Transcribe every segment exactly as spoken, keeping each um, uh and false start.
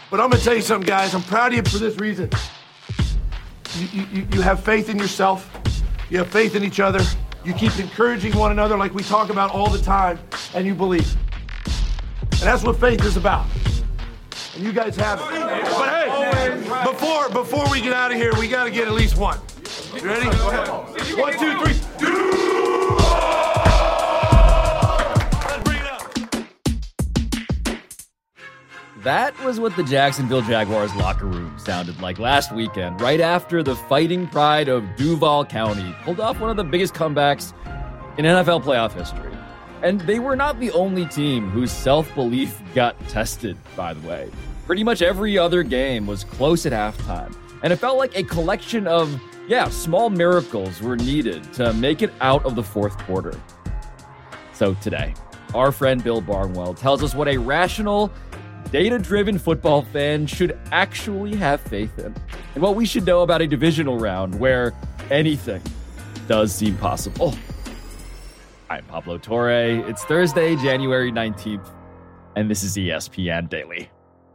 But I'm going to tell you something, guys. I'm proud of you for this reason. You, you, you have faith in yourself. You have faith in each other. You keep encouraging one another like we talk about all the time, and you believe. And that's what faith is about. And you guys have it. But hey, before, before we get out of here, we got to get at least one. You ready? One, two, three. Let's bring it up. That was what the Jacksonville Jaguars locker room sounded like last weekend, right after the Fighting Pride of Duval County pulled off one of the biggest comebacks in N F L playoff history. And they were not the only team whose self-belief got tested, by the way. Pretty much every other game was close at halftime, and it felt like a collection of, yeah, small miracles were needed to make it out of the fourth quarter. So today, our friend Bill Barnwell tells us what a rational, data-driven football fan should actually have faith in, and what we should know about a divisional round where anything does seem possible. I'm Pablo Torre. It's Thursday, January nineteenth, and this is E S P N Daily.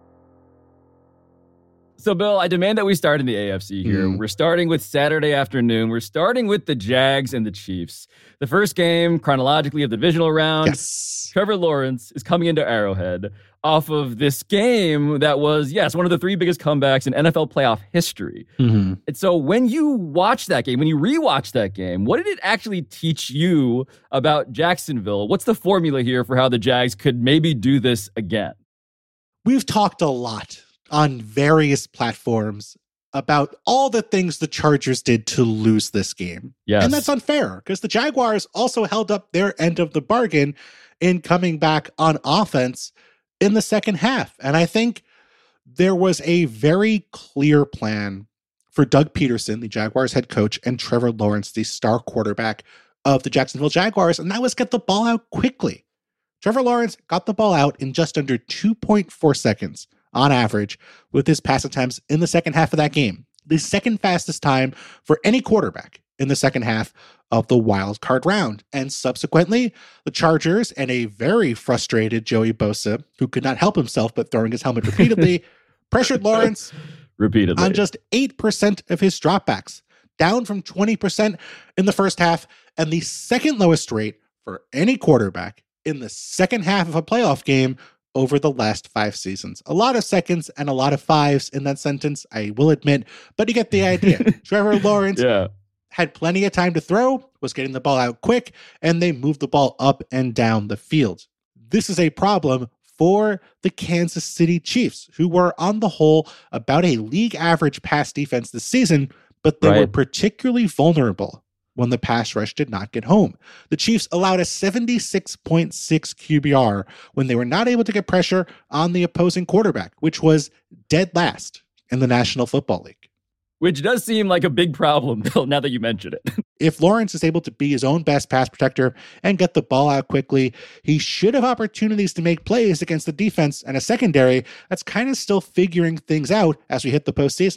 So, Bill, I demand that we start in the A F C here. Mm. We're starting with Saturday afternoon. We're starting with the Jags and the Chiefs. The first game, chronologically, of the divisional round. Yes. Trevor Lawrence is coming into Arrowhead off of this game that was, yes, one of the three biggest comebacks in N F L playoff history. Mm-hmm. And so when you watch that game, when you rewatch that game, what did it actually teach you about Jacksonville? What's the formula here for how the Jags could maybe do this again? We've talked a lot on various platforms about all the things the Chargers did to lose this game. Yes. And that's unfair because the Jaguars also held up their end of the bargain in coming back on offense in the second half. And I think there was a very clear plan for Doug Peterson, the Jaguars head coach, and Trevor Lawrence, the star quarterback of the Jacksonville Jaguars, and that was get the ball out quickly. Trevor Lawrence got the ball out in just under two point four seconds on average with his pass attempts in the second half of that game. The second fastest time for any quarterback in the second half of the wild card round. And subsequently, the Chargers and a very frustrated Joey Bosa, who could not help himself but throwing his helmet repeatedly, pressured Lawrence repeatedly on just eight percent of his dropbacks, down from twenty percent in the first half, and the second lowest rate for any quarterback in the second half of a playoff game over the last five seasons. A lot of seconds and a lot of fives in that sentence, I will admit, but you get the idea. Trevor Lawrence yeah. had plenty of time to throw, was getting the ball out quick, and they moved the ball up and down the field. This is a problem for the Kansas City Chiefs, who were on the whole about a league average pass defense this season, but they right. were particularly vulnerable when the pass rush did not get home. The Chiefs allowed a seventy-six point six Q B R when they were not able to get pressure on the opposing quarterback, which was dead last in the National Football League. Which does seem like a big problem, Bill, now that you mention it. If Lawrence is able to be his own best pass protector and get the ball out quickly, he should have opportunities to make plays against the defense and a secondary that's kind of still figuring things out as we hit the postseason.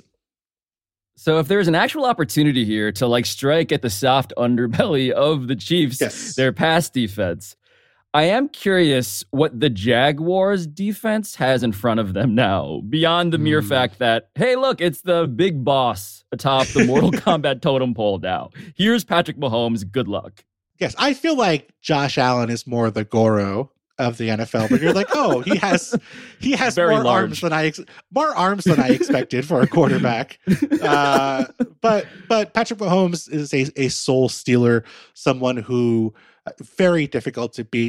So if there's an actual opportunity here to like strike at the soft underbelly of the Chiefs, yes. their pass defense, I am curious what the Jaguars defense has in front of them now, beyond the mere mm. fact that, hey, look, it's the big boss atop the Mortal Kombat totem pole now. Here's Patrick Mahomes. Good luck. Yes, I feel like Josh Allen is more the Goro of the N F L, but you're like, oh, he has he has Very more large. arms than I ex- more arms than I expected for a quarterback. Uh, but but Patrick Mahomes is a, a soul stealer, someone who uh, very difficult to beat.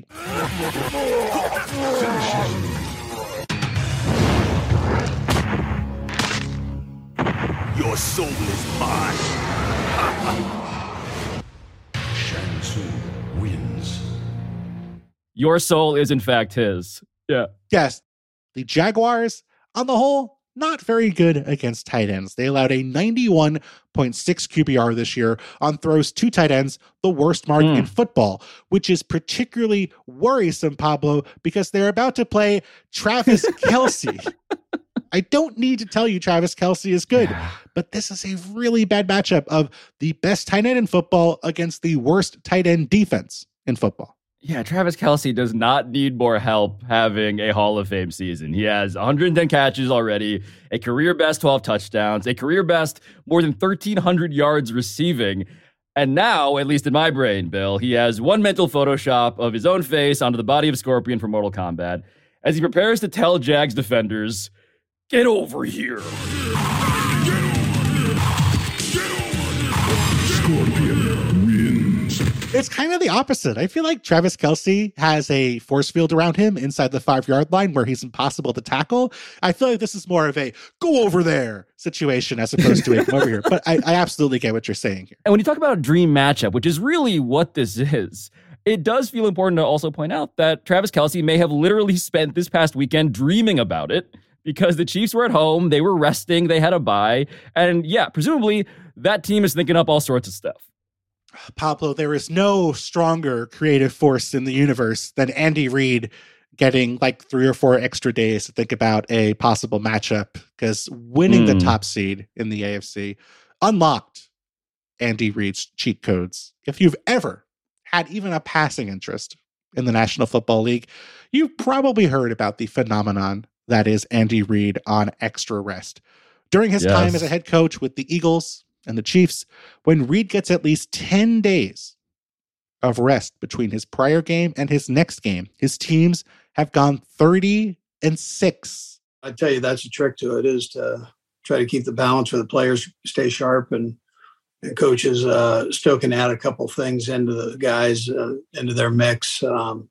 Your soul is mine. Shang Tsung wins. Your soul is, in fact, his. Yeah. Yes. The Jaguars, on the whole, not very good against tight ends. They allowed a ninety-one point six Q B R this year on throws to tight ends, the worst mark mm. in football, which is particularly worrisome, Pablo, because they're about to play Travis Kelce. I don't need to tell you Travis Kelce is good, yeah. but this is a really bad matchup of the best tight end in football against the worst tight end defense in football. Yeah, Travis Kelce does not need more help having a Hall of Fame season. He has one hundred ten catches already, a career best twelve touchdowns, a career best more than thirteen hundred yards receiving. And now, at least in my brain, Bill, he has one mental Photoshop of his own face onto the body of Scorpion from Mortal Kombat as he prepares to tell Jags defenders, "Get over here." Scorpion wins. It's kind of the opposite. I feel like Travis Kelce has a force field around him inside the five-yard line where he's impossible to tackle. I feel like this is more of a go over there situation as opposed to a come over here. But I, I absolutely get what you're saying here. And when you talk about a dream matchup, which is really what this is, it does feel important to also point out that Travis Kelce may have literally spent this past weekend dreaming about it because the Chiefs were at home, they were resting, they had a bye, and yeah, presumably that team is thinking up all sorts of stuff. Pablo, there is no stronger creative force in the universe than Andy Reid getting like three or four extra days to think about a possible matchup, because winning mm. the top seed in the A F C unlocked Andy Reid's cheat codes. If you've ever had even a passing interest in the National Football League, you've probably heard about the phenomenon that is Andy Reid on extra rest. During his yes. time as a head coach with the Eagles and the Chiefs, when Reid gets at least ten days of rest between his prior game and his next game, his teams have gone thirty and six. I tell you, that's a trick to it, is to try to keep the balance for the players, stay sharp, and, and coaches uh, still can add a couple things into the guys, uh, into their mix, um,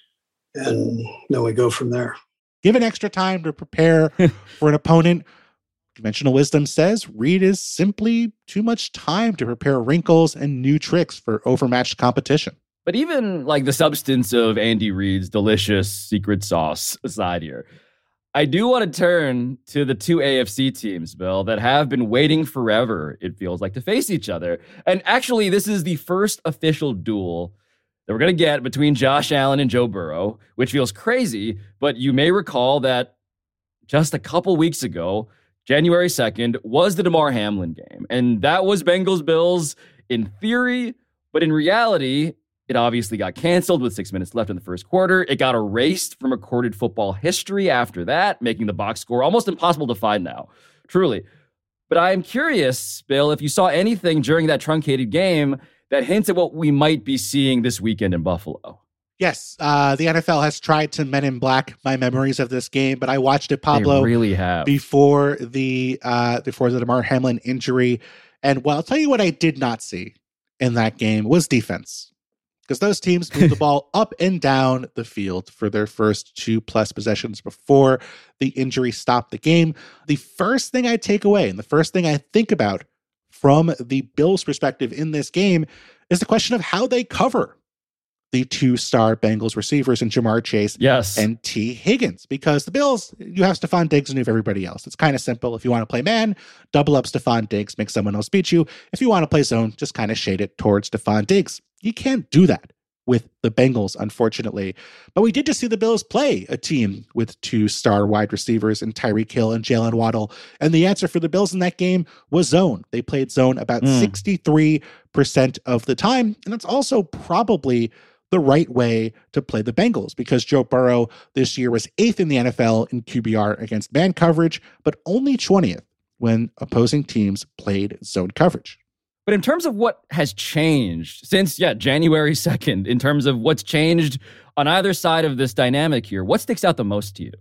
and then we go from there. Given extra time to prepare for an opponent, conventional wisdom says Reid is simply too much time to prepare wrinkles and new tricks for overmatched competition. But even like the substance of Andy Reid's delicious secret sauce aside here, I do want to turn to the two A F C teams, Bill, that have been waiting forever, it feels like, to face each other. And actually, this is the first official duel that we're going to get between Josh Allen and Joe Burrow, which feels crazy, but you may recall that just a couple weeks ago, January second, was the Damar Hamlin game. And that was Bengals-Bills in theory, but in reality, it obviously got canceled with six minutes left in the first quarter. It got erased from recorded football history after that, making the box score almost impossible to find now, truly. But I am curious, Bill, if you saw anything during that truncated game that hints at what we might be seeing this weekend in Buffalo. Yes, uh, the N F L has tried to Men in Black my memories of this game, but I watched it, Pablo, they really have. before the uh, before the Damar Hamlin injury. And well, I'll tell you what I did not see in that game was defense, because those teams moved the ball up and down the field for their first two plus possessions before the injury stopped the game. The first thing I take away and the first thing I think about from the Bills' perspective in this game is the question of how they cover the two-star Bengals receivers in Jamar Chase yes. and T. Higgins. Because the Bills, you have Stephon Diggs and you have everybody else. It's kind of simple. If you want to play man, double up Stephon Diggs, make someone else beat you. If you want to play zone, just kind of shade it towards Stephon Diggs. You can't do that with the Bengals, unfortunately. But we did just see the Bills play a team with two-star wide receivers in Tyreek Hill and Jalen Waddle. And the answer for the Bills in that game was zone. They played zone about mm. sixty-three percent of the time. And that's also probably the right way to play the Bengals, because Joe Burrow this year was eighth in the N F L in Q B R against man coverage, but only twentieth when opposing teams played zone coverage. But in terms of what has changed since, yeah, January second, in terms of what's changed on either side of this dynamic here, what sticks out the most to you?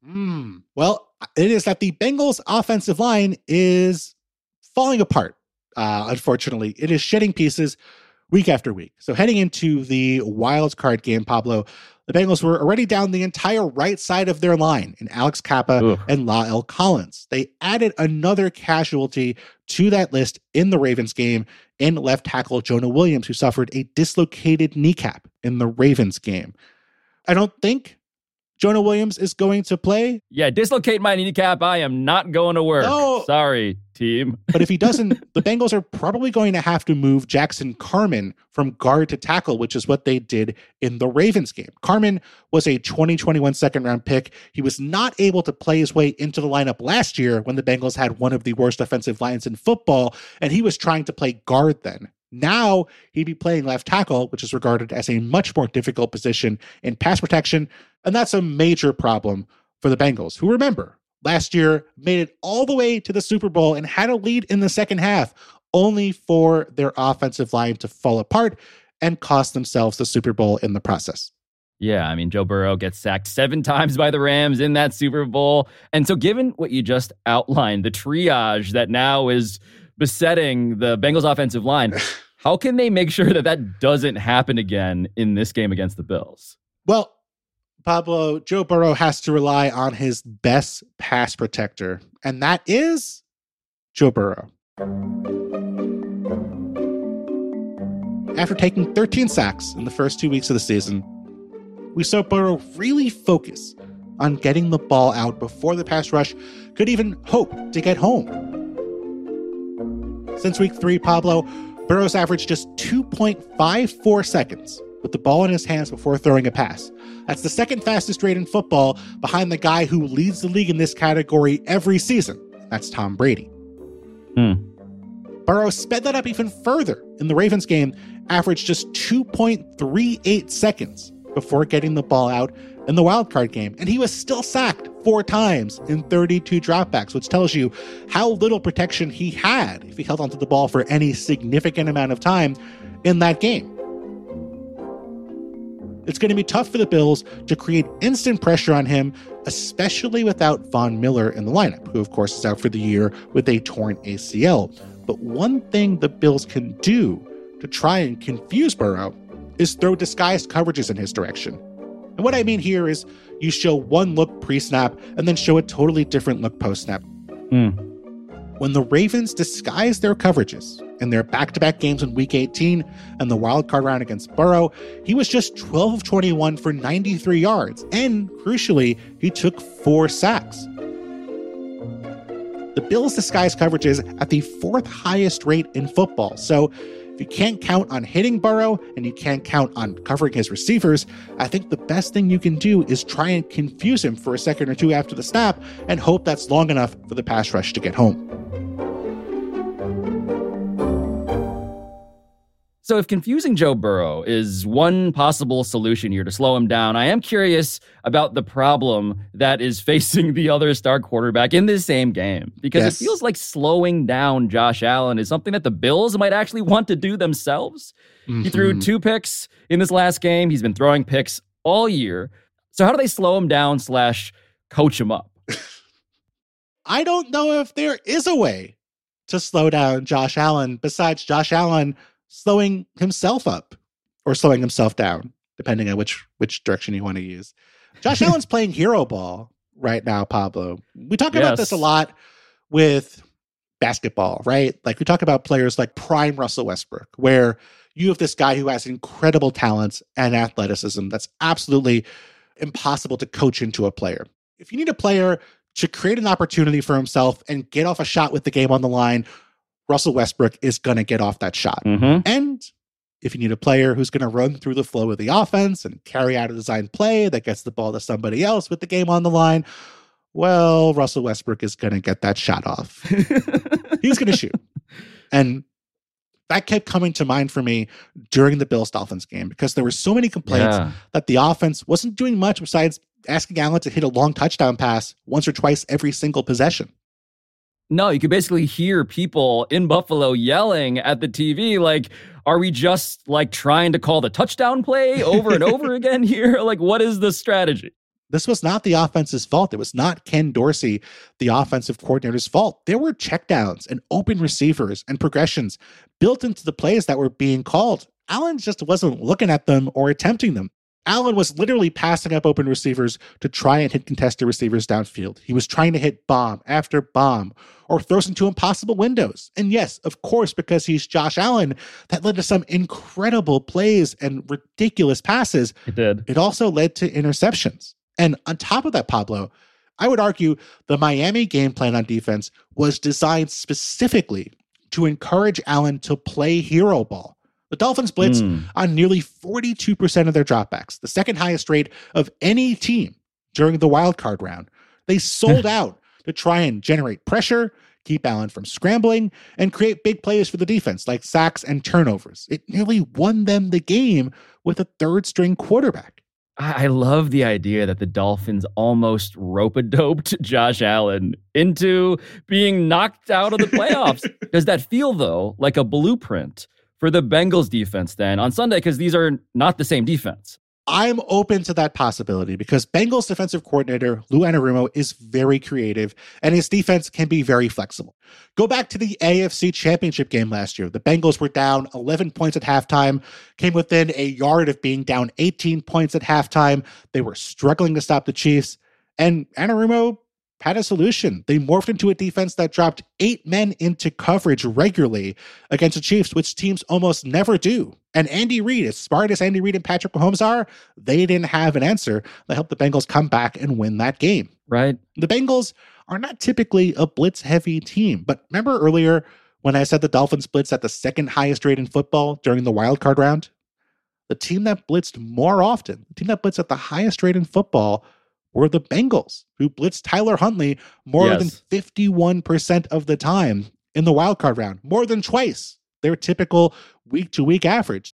Mm, well, it is that the Bengals offensive line is falling apart. Uh, unfortunately, it is shedding pieces week after week. So heading into the wild card game, Pablo, the Bengals were already down the entire right side of their line in Alex Kappa Ugh. and La'el Collins. They added another casualty to that list in the Ravens game in left tackle Jonah Williams, who suffered a dislocated kneecap in the Ravens game. I don't think Jonah Williams is going to play. Yeah, dislocate my kneecap. I am not going to work. No. Sorry, team. But if he doesn't, the Bengals are probably going to have to move Jackson Carman from guard to tackle, which is what they did in the Ravens game. Carman was a twenty twenty-one second round pick. He was not able to play his way into the lineup last year when the Bengals had one of the worst offensive lines in football, and he was trying to play guard then Now he'd be playing left tackle, which is regarded as a much more difficult position in pass protection. And that's a major problem for the Bengals, who, remember, last year made it all the way to the Super Bowl and had a lead in the second half, only for their offensive line to fall apart and cost themselves the Super Bowl in the process. Yeah, I mean, Joe Burrow gets sacked seven times by the Rams in that Super Bowl. And so given what you just outlined, the triage that now is besetting the Bengals offensive line, how can they make sure that that doesn't happen again in this game against the Bills? Well, Pablo, Joe Burrow has to rely on his best pass protector, and that is Joe Burrow. After taking thirteen sacks in the first two weeks of the season, we saw Burrow really focus on getting the ball out before the pass rush could even hope to get home. Since week three, Pablo, Burrow's averaged just two point five four seconds with the ball in his hands before throwing a pass. That's the second fastest rate in football, behind the guy who leads the league in this category every season. That's Tom Brady. Hmm. Burrow sped that up even further in the Ravens game, averaged just two point three eight seconds before getting the ball out in the wildcard game. And he was still sacked four times in thirty-two dropbacks, which tells you how little protection he had if he held onto the ball for any significant amount of time in that game. It's going to be tough for the Bills to create instant pressure on him, especially without Von Miller in the lineup, who of course is out for the year with a torn A C L. But one thing the Bills can do to try and confuse Burrow is throw disguised coverages in his direction. And what I mean here is you show one look pre-snap and then show a totally different look post-snap. Mm. When the Ravens disguised their coverages in their back-to-back games in Week eighteen and the wildcard round against Burrow, he was just twelve of twenty-one for ninety-three yards. And crucially, he took four sacks. The Bills disguised coverages at the fourth highest rate in football. So if you can't count on hitting Burrow and you can't count on covering his receivers, I think the best thing you can do is try and confuse him for a second or two after the snap and hope that's long enough for the pass rush to get home. So if confusing Joe Burrow is one possible solution here to slow him down, I am curious about the problem that is facing the other star quarterback in this same game. Because yes. It feels like slowing down Josh Allen is something that the Bills might actually want to do themselves. Mm-hmm. He threw two picks in this last game. He's been throwing picks all year. So how do they slow him down slash coach him up? I don't know if there is a way to slow down Josh Allen besides Josh Allen slowing himself up or slowing himself down, depending on which which direction you want to use. Josh Allen's playing hero ball right now, Pablo. We talk yes. about this a lot with basketball, right? Like we talk about players like prime Russell Westbrook, where you have this guy who has incredible talents and athleticism that's absolutely impossible to coach into a player. If you need a player to create an opportunity for himself and get off a shot with the game on the line, Russell Westbrook is going to get off that shot. Mm-hmm. And if you need a player who's going to run through the flow of the offense and carry out a design play that gets the ball to somebody else with the game on the line, well, Russell Westbrook is going to get that shot off. He's going to shoot. And that kept coming to mind for me during the Bills-Dolphins game because there were so many complaints yeah. that the offense wasn't doing much besides asking Allen to hit a long touchdown pass once or twice every single possession. No, you could basically hear people in Buffalo yelling at the T V, like, are we just like trying to call the touchdown play over and over again here? Like, what is the strategy? This was not the offense's fault. It was not Ken Dorsey, the offensive coordinator's fault. There were checkdowns and open receivers and progressions built into the plays that were being called. Allen just wasn't looking at them or attempting them. Allen was literally passing up open receivers to try and hit contested receivers downfield. He was trying to hit bomb after bomb or throws into impossible windows. And yes, of course, because he's Josh Allen, that led to some incredible plays and ridiculous passes. It did. It also led to interceptions. And on top of that, Pablo, I would argue the Miami game plan on defense was designed specifically to encourage Allen to play hero ball. The Dolphins blitzed mm. on nearly forty-two percent of their dropbacks, the second highest rate of any team during the wild card round. They sold out to try and generate pressure, keep Allen from scrambling, and create big plays for the defense, like sacks and turnovers. It nearly won them the game with a third-string quarterback. I love the idea that the Dolphins almost rope-a-doped Josh Allen into being knocked out of the playoffs. Does that feel, though, like a blueprint for the Bengals defense then on Sunday? Because these are not the same defense. I'm open to that possibility because Bengals defensive coordinator Lou Anarumo is very creative and his defense can be very flexible. Go back to the A F C Championship game last year. The Bengals were down eleven points at halftime, came within a yard of being down eighteen points at halftime. They were struggling to stop the Chiefs, and Anarumo had a solution. They morphed into a defense that dropped eight men into coverage regularly against the Chiefs, which teams almost never do. And Andy Reid, as smart as Andy Reid and Patrick Mahomes are, they didn't have an answer that helped the Bengals come back and win that game. Right. The Bengals are not typically a blitz-heavy team, but remember earlier when I said the Dolphins blitzed at the second highest rate in football during the wild card round? The team that blitzed more often, the team that blitzed at the highest rate in football were the Bengals, who blitzed Tyler Huntley more yes. than fifty-one percent of the time in the wildcard round, more than twice their typical week-to-week average.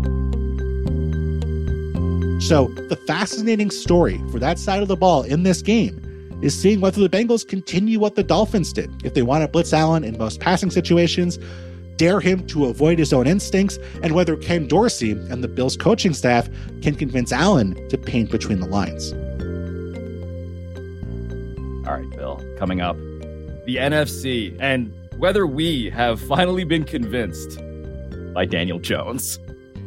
So the fascinating story for that side of the ball in this game is seeing whether the Bengals continue what the Dolphins did. If they want to blitz Allen in most passing situations, dare him to avoid his own instincts, and whether Ken Dorsey and the Bills coaching staff can convince Allen to paint between the lines. All right, Bill, coming up, the N F C and whether we have finally been convinced by Daniel Jones.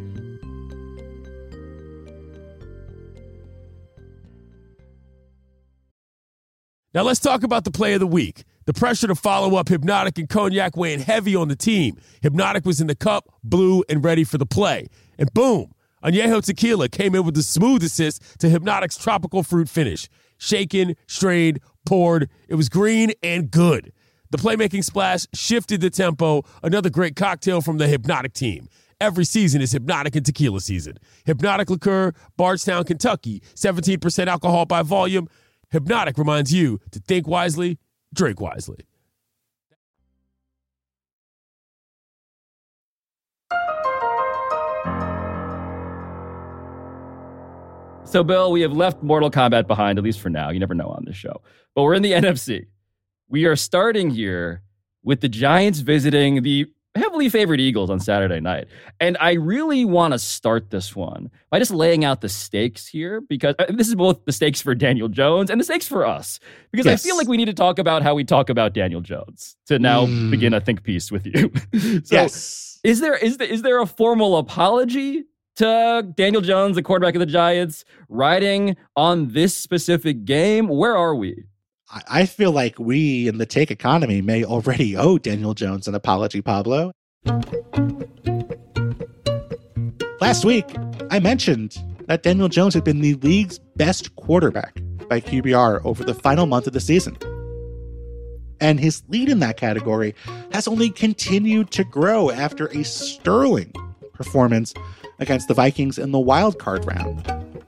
Now let's talk about the play of the week. The pressure to follow up Hypnotic and Cognac weighing heavy on the team. Hypnotic was in the cup, blue, and ready for the play. And boom, Añejo Tequila came in with the smooth assist to Hypnotic's tropical fruit finish. Shaken, strained, poured. It was green and good. The playmaking splash shifted the tempo. Another great cocktail from the Hypnotic team. Every season is Hypnotic and Tequila season. Hypnotic Liqueur, Bardstown, Kentucky. seventeen percent alcohol by volume. Hypnotic reminds you to think wisely, drink wisely. So, Bill, we have left Mortal Kombat behind, at least for now. You never know on this show. But we're in the N F C. We are starting here with the Giants visiting the heavily favored Eagles on Saturday night. And I really want to start this one by just laying out the stakes here, because this is both the stakes for Daniel Jones and the stakes for us. Because yes. I feel like we need to talk about how we talk about Daniel Jones to now mm. begin a think piece with you. So yes. is there is there, is there a formal apology to Daniel Jones, the quarterback of the Giants, riding on this specific game? Where are we? I feel like we in the take economy may already owe Daniel Jones an apology, Pablo. Last week, I mentioned that Daniel Jones had been the league's best quarterback by Q B R over the final month of the season. And his lead in that category has only continued to grow after a sterling performance against the Vikings in the wild card round.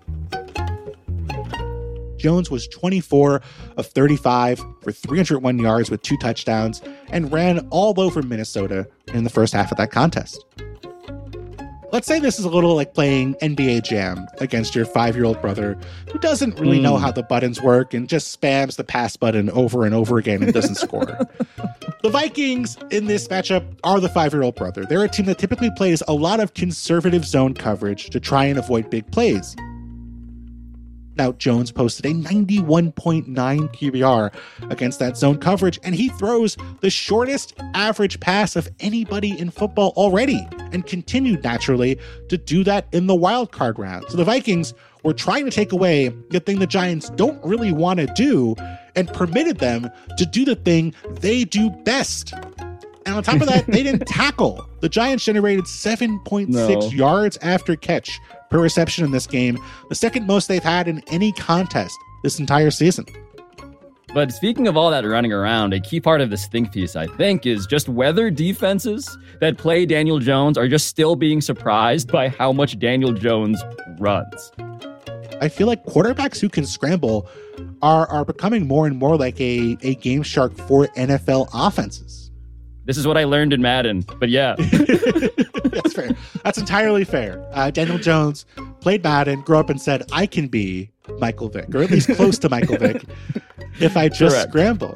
Jones was twenty-four of thirty-five for three hundred one yards with two touchdowns and ran all over Minnesota in the first half of that contest. Let's say this is a little like playing N B A Jam against your five-year-old brother who doesn't really mm. know how the buttons work and just spams the pass button over and over again and doesn't score. The Vikings in this matchup are the five-year-old brother. They're a team that typically plays a lot of conservative zone coverage to try and avoid big plays. Now, Jones posted a ninety-one point nine Q B R against that zone coverage, and he throws the shortest average pass of anybody in football already, and continued naturally to do that in the wild card round. So the Vikings were trying to take away the thing the Giants don't really want to do and permitted them to do the thing they do best. And on top of that, they didn't tackle. The Giants generated seven point six no. yards after catch per reception in this game, the second most they've had in any contest this entire season. But speaking of all that running around, a key part of this think piece, I think, is just whether defenses that play Daniel Jones are just still being surprised by how much Daniel Jones runs. I feel like quarterbacks who can scramble are are becoming more and more like a, a game shark for N F L offenses. This is what I learned in Madden, but yeah. That's fair. That's entirely fair. Uh, Daniel Jones played Madden, grew up and said, I can be Michael Vick, or at least close to Michael Vick, if I just Correct. scramble.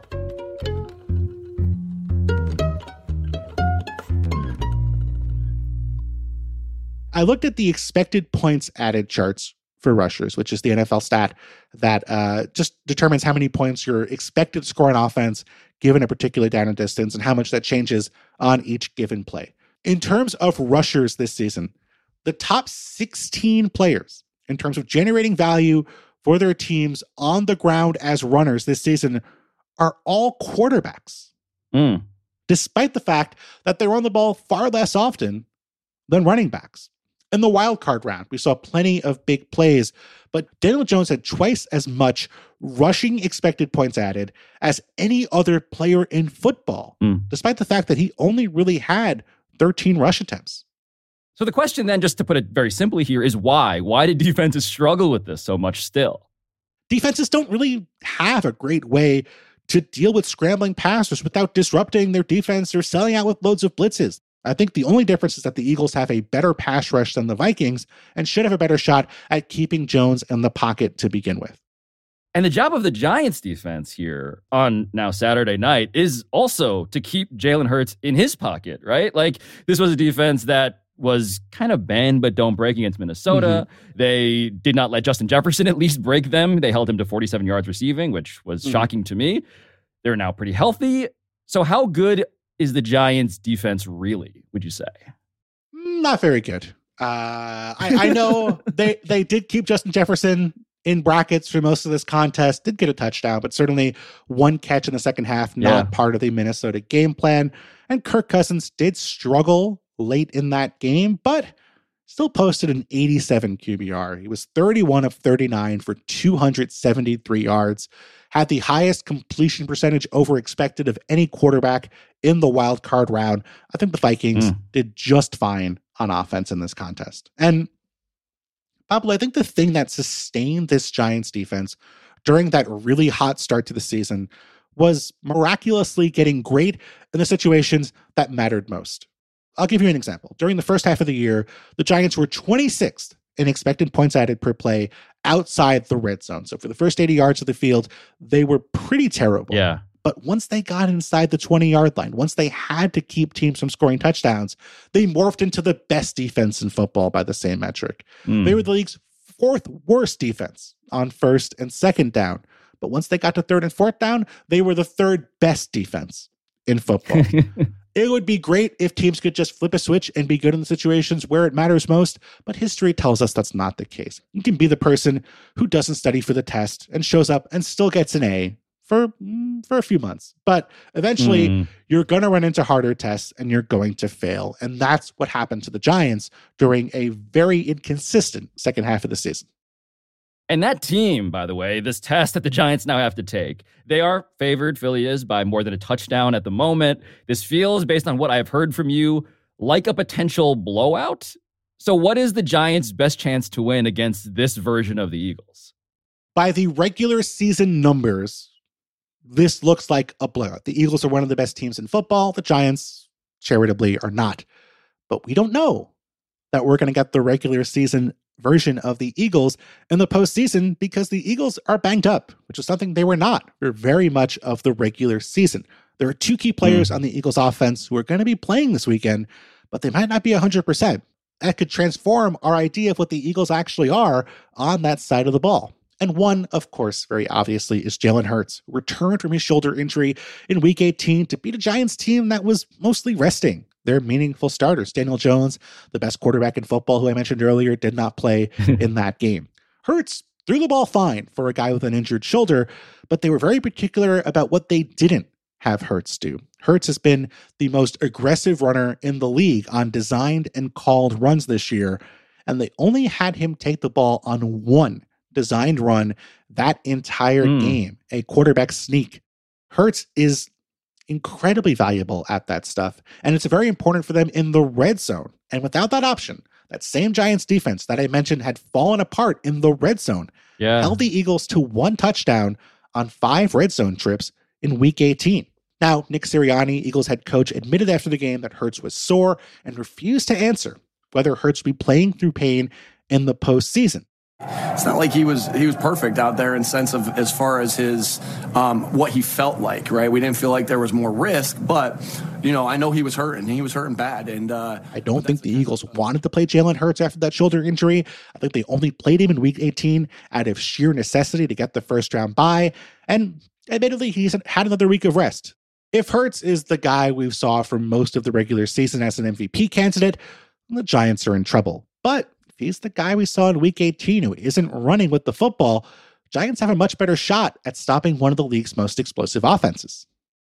I looked at the expected points added charts for rushers, which is the N F L stat that uh, just determines how many points you're expected to score on offense given a particular down and distance and how much that changes on each given play. In terms of rushers this season, the top sixteen players in terms of generating value for their teams on the ground as runners this season are all quarterbacks, Mm. despite the fact that they run the ball far less often than running backs. In the wild card round, we saw plenty of big plays, but Daniel Jones had twice as much rushing expected points added as any other player in football, Mm. despite the fact that he only really had thirteen rush attempts. So the question then, just to put it very simply here, is why? Why did defenses struggle with this so much still? Defenses don't really have a great way to deal with scrambling passers without disrupting their defense or selling out with loads of blitzes. I think the only difference is that the Eagles have a better pass rush than the Vikings and should have a better shot at keeping Jones in the pocket to begin with. And the job of the Giants defense here on now Saturday night is also to keep Jalen Hurts in his pocket, right? Like, this was a defense that was kind of bend but don't break against Minnesota. Mm-hmm. They did not let Justin Jefferson at least break them. They held him to forty-seven yards receiving, which was mm-hmm. shocking to me. They're now pretty healthy. So how good is the Giants defense really, would you say? Not very good. Uh, I, I know they, they did keep Justin Jefferson in brackets for most of this contest, did get a touchdown, but certainly one catch in the second half, not yeah. part of the Minnesota game plan. And Kirk Cousins did struggle late in that game, but still posted an eighty-seven Q B R. He was thirty-one of thirty-nine for two hundred seventy-three yards, had the highest completion percentage over expected of any quarterback in the wild card round. I think the Vikings mm. did just fine on offense in this contest. And Pablo, I think the thing that sustained this Giants defense during that really hot start to the season was miraculously getting great in the situations that mattered most. I'll give you an example. During the first half of the year, the Giants were twenty-sixth in expected points added per play outside the red zone. So for the first eighty yards of the field, they were pretty terrible. Yeah. But once they got inside the twenty-yard line, once they had to keep teams from scoring touchdowns, they morphed into the best defense in football by the same metric. Mm. They were the league's fourth worst defense on first and second down. But once they got to third and fourth down, they were the third best defense in football. It would be great if teams could just flip a switch and be good in the situations where it matters most, but history tells us that's not the case. You can be the person who doesn't study for the test and shows up and still gets an A for, for a few months. But eventually, mm. you're going to run into harder tests and you're going to fail. And that's what happened to the Giants during a very inconsistent second half of the season. And that team, by the way, this test that the Giants now have to take, they are favored, Philly is, by more than a touchdown at the moment. This feels, based on what I've heard from you, like a potential blowout. So what is the Giants' best chance to win against this version of the Eagles? By the regular season numbers, this looks like a blowout. The Eagles are one of the best teams in football. The Giants, charitably, are not. But we don't know that we're going to get the regular season version of the Eagles in the postseason because the Eagles are banged up, which is something they were not for very much of the regular season. There are two key players mm. on the Eagles offense who are going to be playing this weekend, but they might not be one hundred percent. That could transform our idea of what the Eagles actually are on that side of the ball. And one, of course, very obviously, is Jalen Hurts, who returned from his shoulder injury in week eighteen to beat a Giants team that was mostly resting their meaningful starters. Daniel Jones, the best quarterback in football, who I mentioned earlier, did not play in that game. Hurts threw the ball fine for a guy with an injured shoulder, but they were very particular about what they didn't have Hurts do. Hurts has been the most aggressive runner in the league on designed and called runs this year, and they only had him take the ball on one designed run that entire mm. game, a quarterback sneak. Hurts is incredibly valuable at that stuff, and it's very important for them in the red zone. And without that option, that same Giants defense that I mentioned had fallen apart in the red zone yeah. held the Eagles to one touchdown on five red zone trips in week eighteen. Now, Nick Sirianni, Eagles head coach, admitted after the game that Hurts was sore and refused to answer whether Hurts would be playing through pain in the postseason. It's not like he was he was perfect out there in sense of as far as his um, what he felt like, right? We didn't feel like there was more risk, but you know, I know he was hurting. He was hurting bad, and uh, I don't think the Eagles wanted to play Jalen Hurts after that shoulder injury. I think they only played him in Week eighteen out of sheer necessity to get the first round bye, and admittedly, he's had another week of rest. If Hurts is the guy we saw for most of the regular season as an M V P candidate, the Giants are in trouble. But if he's the guy we saw in Week eighteen who isn't running with the football, Giants have a much better shot at stopping one of the league's most explosive offenses.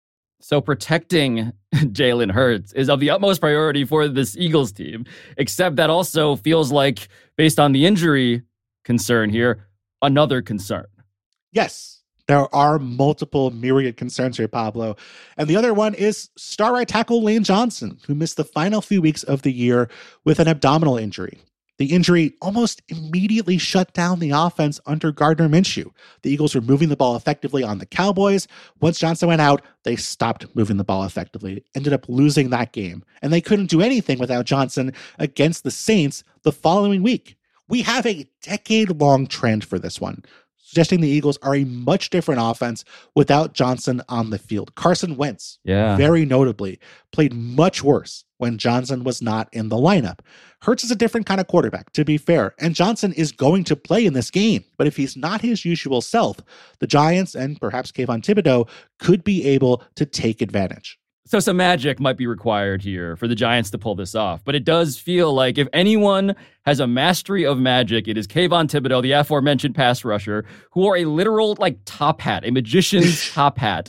So protecting Jalen Hurts is of the utmost priority for this Eagles team, except that also feels like, based on the injury concern here, another concern. Yes, there are multiple myriad concerns here, Pablo. And the other one is star right tackle Lane Johnson, who missed the final few weeks of the year with an abdominal injury. The injury almost immediately shut down the offense under Gardner Minshew. The Eagles were moving the ball effectively on the Cowboys. Once Johnson went out, they stopped moving the ball effectively, ended up losing that game. And they couldn't do anything without Johnson against the Saints the following week. We have a decade-long trend for this one, suggesting the Eagles are a much different offense without Johnson on the field. Carson Wentz, yeah. very notably, played much worse when Johnson was not in the lineup. Hurts is a different kind of quarterback, to be fair, and Johnson is going to play in this game. But if he's not his usual self, the Giants and perhaps Kayvon Thibodeau could be able to take advantage. So some magic might be required here for the Giants to pull this off. But it does feel like if anyone has a mastery of magic, it is Kayvon Thibodeau, the aforementioned pass rusher, who wore a literal like top hat, a magician's top hat,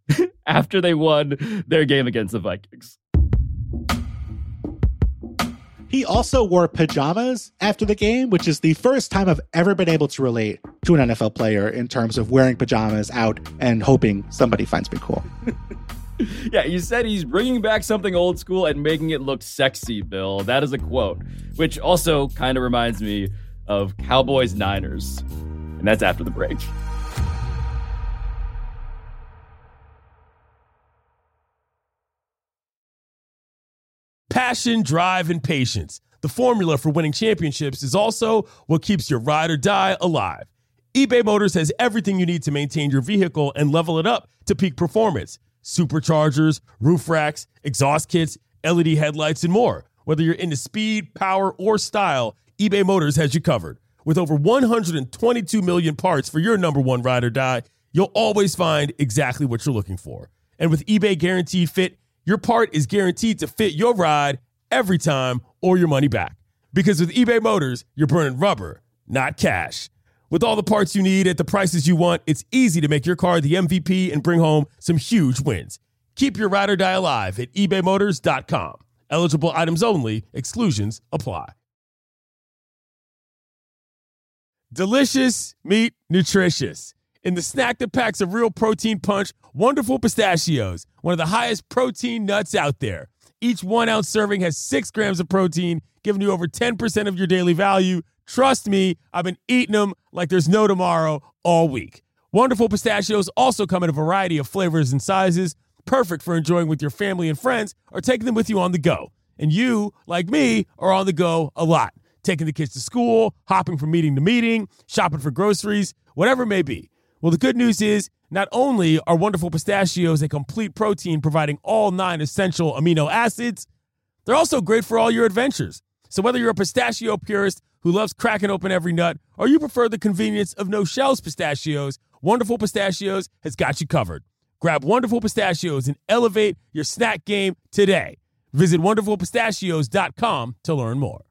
after they won their game against the Vikings. He also wore pajamas after the game, which is the first time I've ever been able to relate to an N F L player in terms of wearing pajamas out and hoping somebody finds me cool. Yeah, you said he's bringing back something old school and making it look sexy, Bill. That is a quote, which also kind of reminds me of Cowboys Niners. And that's after the break. Passion, drive, and patience. The formula for winning championships is also what keeps your ride or die alive. eBay Motors has everything you need to maintain your vehicle and level it up to peak performance. Superchargers, roof racks, exhaust kits, L E D headlights, and more. Whether you're into speed, power, or style, eBay Motors has you covered. With over one hundred twenty-two million parts for your number one ride or die, you'll always find exactly what you're looking for. And with eBay Guaranteed Fit, your part is guaranteed to fit your ride every time or your money back. Because with eBay Motors, you're burning rubber, not cash. With all the parts you need at the prices you want, it's easy to make your car the M V P and bring home some huge wins. Keep your ride or die alive at ebay motors dot com. Eligible items only. Exclusions apply. Delicious meat, nutritious. In the snack that packs a real protein punch, Wonderful Pistachios, one of the highest protein nuts out there. Each one-ounce serving has six grams of protein, giving you over ten percent of your daily value. Trust me, I've been eating them like there's no tomorrow all week. Wonderful Pistachios also come in a variety of flavors and sizes, perfect for enjoying with your family and friends or taking them with you on the go. And you, like me, are on the go a lot, taking the kids to school, hopping from meeting to meeting, shopping for groceries, whatever it may be. Well, the good news is not only are Wonderful Pistachios a complete protein providing all nine essential amino acids, they're also great for all your adventures. So whether you're a pistachio purist who loves cracking open every nut, or you prefer the convenience of no-shells pistachios, Wonderful Pistachios has got you covered. Grab Wonderful Pistachios and elevate your snack game today. Visit wonderful pistachios dot com to learn more.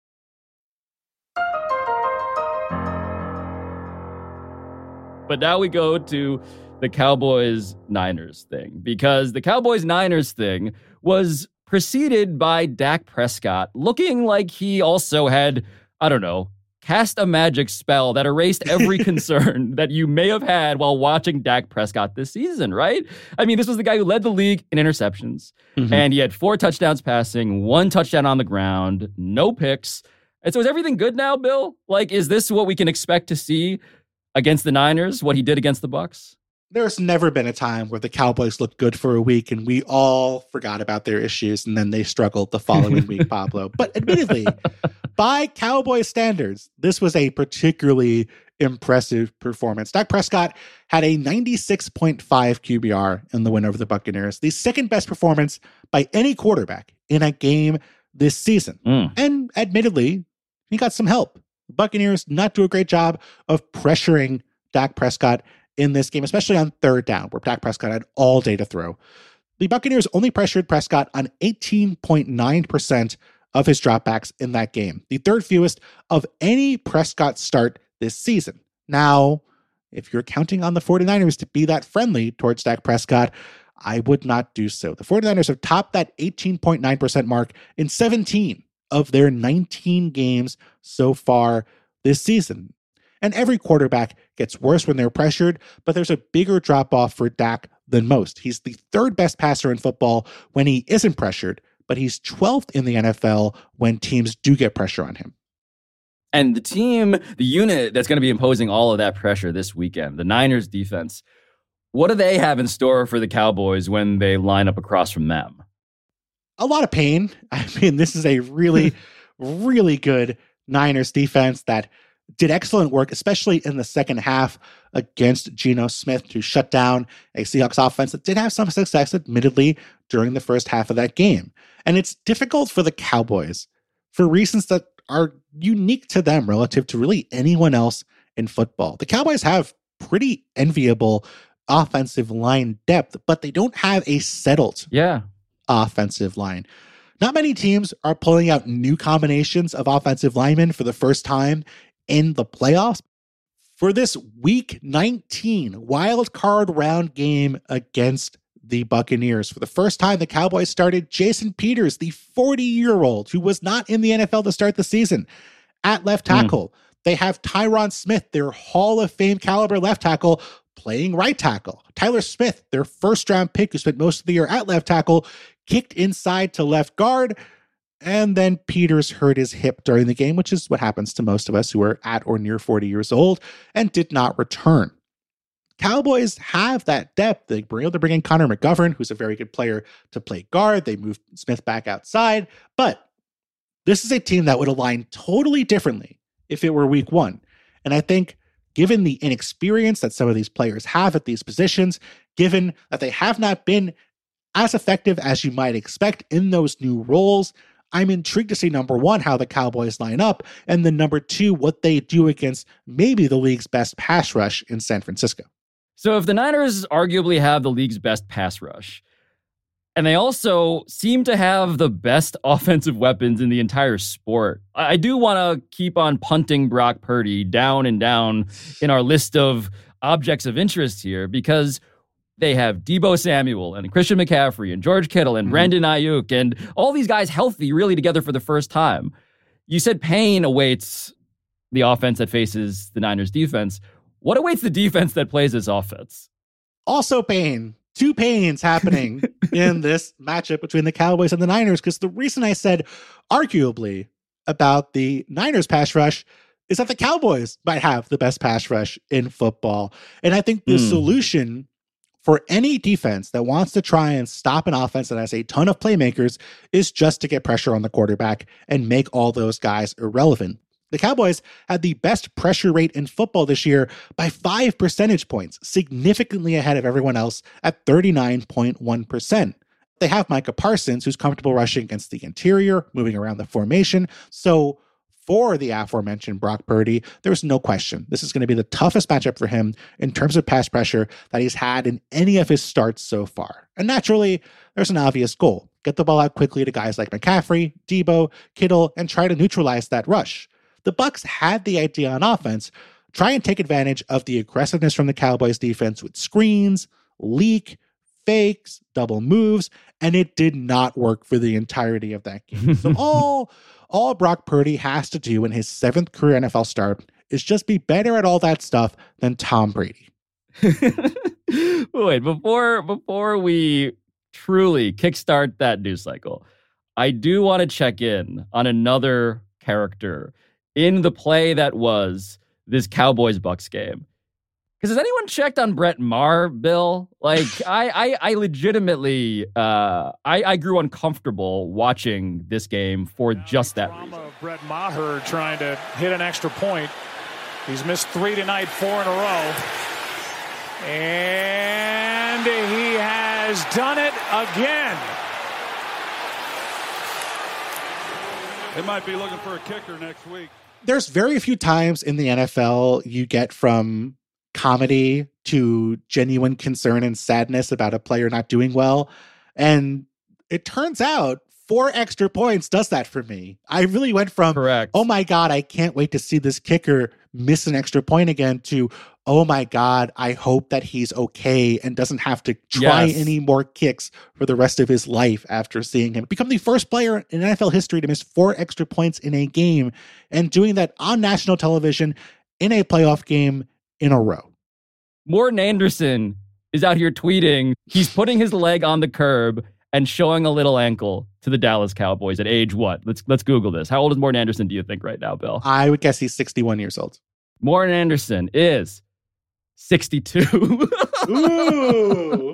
But now we go to the Cowboys-Niners thing, because the Cowboys-Niners thing was preceded by Dak Prescott looking like he also had, I don't know, cast a magic spell that erased every concern that you may have had while watching Dak Prescott this season, right? I mean, this was the guy who led the league in interceptions, mm-hmm. and he had four touchdowns passing, one touchdown on the ground, no picks, And so is everything good now, Bill? Like, is this what we can expect to see against the Niners, what he did against the Bucs? There's never been a time where the Cowboys looked good for a week and we all forgot about their issues and then they struggled the following week, Pablo. But admittedly, by Cowboy standards, this was a particularly impressive performance. Dak Prescott had a ninety-six point five Q B R in the win over the Buccaneers, the second best performance by any quarterback in a game this season. Mm. And admittedly, he got some help. The Buccaneers not do a great job of pressuring Dak Prescott in this game, especially on third down, where Dak Prescott had all day to throw. The Buccaneers only pressured Prescott on eighteen point nine percent of his dropbacks in that game, the third fewest of any Prescott start this season. Now, if you're counting on the 49ers to be that friendly towards Dak Prescott, I would not do so. The 49ers have topped that eighteen point nine percent mark in seventeen of their nineteen games so far this season. And every quarterback gets worse when they're pressured, but there's a bigger drop-off for Dak than most. He's the third best passer in football when he isn't pressured, but he's twelfth in the N F L when teams do get pressure on him. And the team, the unit that's going to be imposing all of that pressure this weekend, the Niners defense, what do they have in store for the Cowboys when they line up across from them? A lot of pain. I mean, this is a really, really good Niners defense that did excellent work, especially in the second half against Geno Smith, to shut down a Seahawks offense that did have some success, admittedly, during the first half of that game. And it's difficult for the Cowboys for reasons that are unique to them relative to really anyone else in football. The Cowboys have pretty enviable offensive line depth, but they don't have a settled yeah. offensive line. Not many teams are pulling out new combinations of offensive linemen for the first time in the playoffs. For this week nineteen wild card round game against the Buccaneers, for the first time, the Cowboys started Jason Peters, the forty-year-old who was not in the N F L to start the season, at left tackle. Mm. They have Tyron Smith, their Hall of Fame caliber left tackle, playing right tackle. Tyler Smith, their first round pick who spent most of the year at left tackle, kicked inside to left guard. And then Peters hurt his hip during the game, which is what happens to most of us who are at or near forty years old, and did not return. Cowboys have that depth. They were able to bring in Connor McGovern, who's a very good player, to play guard. They moved Smith back outside. But this is a team that would align totally differently if it were week one. And I think given the inexperience that some of these players have at these positions, given that they have not been as effective as you might expect in those new roles, I'm intrigued to see, number one, how the Cowboys line up, and then number two, what they do against maybe the league's best pass rush in San Francisco. So if the Niners arguably have the league's best pass rush, and they also seem to have the best offensive weapons in the entire sport, I do want to keep on punting Brock Purdy down and down in our list of objects of interest here, because they have Deebo Samuel and Christian McCaffrey and George Kittle and mm-hmm. Brandon Ayuk and all these guys healthy, really together for the first time. You said pain awaits the offense that faces the Niners defense. What awaits the defense that plays this offense? Also pain. Two pains happening in this matchup between the Cowboys and the Niners, because the reason I said arguably about the Niners pass rush is that the Cowboys might have the best pass rush in football. And I think the mm. solution for any defense that wants to try and stop an offense that has a ton of playmakers is just to get pressure on the quarterback and make all those guys irrelevant. The Cowboys had the best pressure rate in football this year by five percentage points, significantly ahead of everyone else at thirty-nine point one percent. They have Micah Parsons, who's comfortable rushing against the interior, moving around the formation. So for the aforementioned Brock Purdy, there's no question this is going to be the toughest matchup for him in terms of pass pressure that he's had in any of his starts so far. And naturally, there's an obvious goal. Get the ball out quickly to guys like McCaffrey, Deebo, Kittle, and try to neutralize that rush. The Bucs had the idea on offense. Try and take advantage of the aggressiveness from the Cowboys defense with screens, leak, fakes, double moves, and it did not work for the entirety of that game. So all, all Brock Purdy has to do in his seventh career N F L start is just be better at all that stuff than Tom Brady. Wait, before before we truly kickstart that news cycle, I do want to check in on another character in the play that was this Cowboys-Bucks game. Because has anyone checked on Brett Maher, Bill? Like, I, I, I legitimately, uh, I, I grew uncomfortable watching this game for now just that reason. Of Brett Maher trying to hit an extra point. He's missed three tonight, four in a row. And he has done it again. They might be looking for a kicker next week. There's very few times in the N F L you get from comedy to genuine concern and sadness about a player not doing well. And it turns out four extra points does that for me. I really went from, Correct. oh my God, I can't wait to see this kicker miss an extra point again, to, oh my God, I hope that he's okay and doesn't have to try Yes. any more kicks for the rest of his life after seeing him become the first player in N F L history to miss four extra points in a game, and doing that on national television in a playoff game in a row. Morten Anderson is out here tweeting he's putting his leg on the curb and showing a little ankle to the Dallas Cowboys at age what? Let's let's Google this. How old is Morten Anderson, do you think, right now, Bill? I would guess he's sixty-one years old. Morten Anderson is sixty-two. Ooh.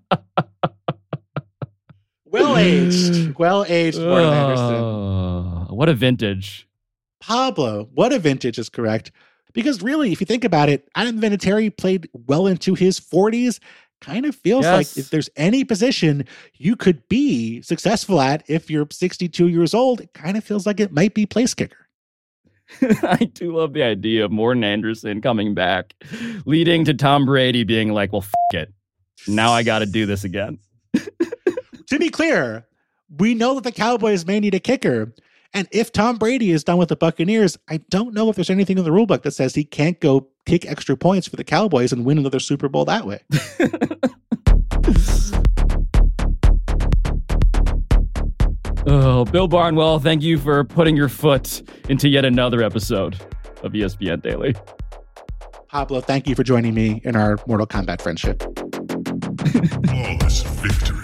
Well-aged. Well-aged Morten Anderson. Oh, what a vintage. Pablo, what a vintage is correct. Because really, if you think about it, Adam Vinatieri played well into his forties. Kind of feels Yes. like if there's any position you could be successful at if you're sixty-two years old, it kind of feels like it might be place kicker. I do love the idea of Morten Anderson coming back, leading to Tom Brady being like, well, f*** it. Now I got to do this again. To be clear, we know that the Cowboys may need a kicker. And if Tom Brady is done with the Buccaneers, I don't know if there's anything in the rulebook that says he can't go kick extra points for the Cowboys and win another Super Bowl that way. Oh, Bill Barnwell, thank you for putting your foot into yet another episode of E S P N Daily. Pablo, thank you for joining me in our Mortal Kombat friendship. Flawless victory.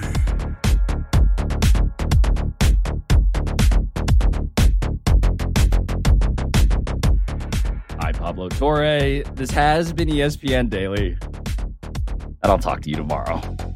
I'm Pablo Torre. This has been E S P N Daily, and I'll talk to you tomorrow.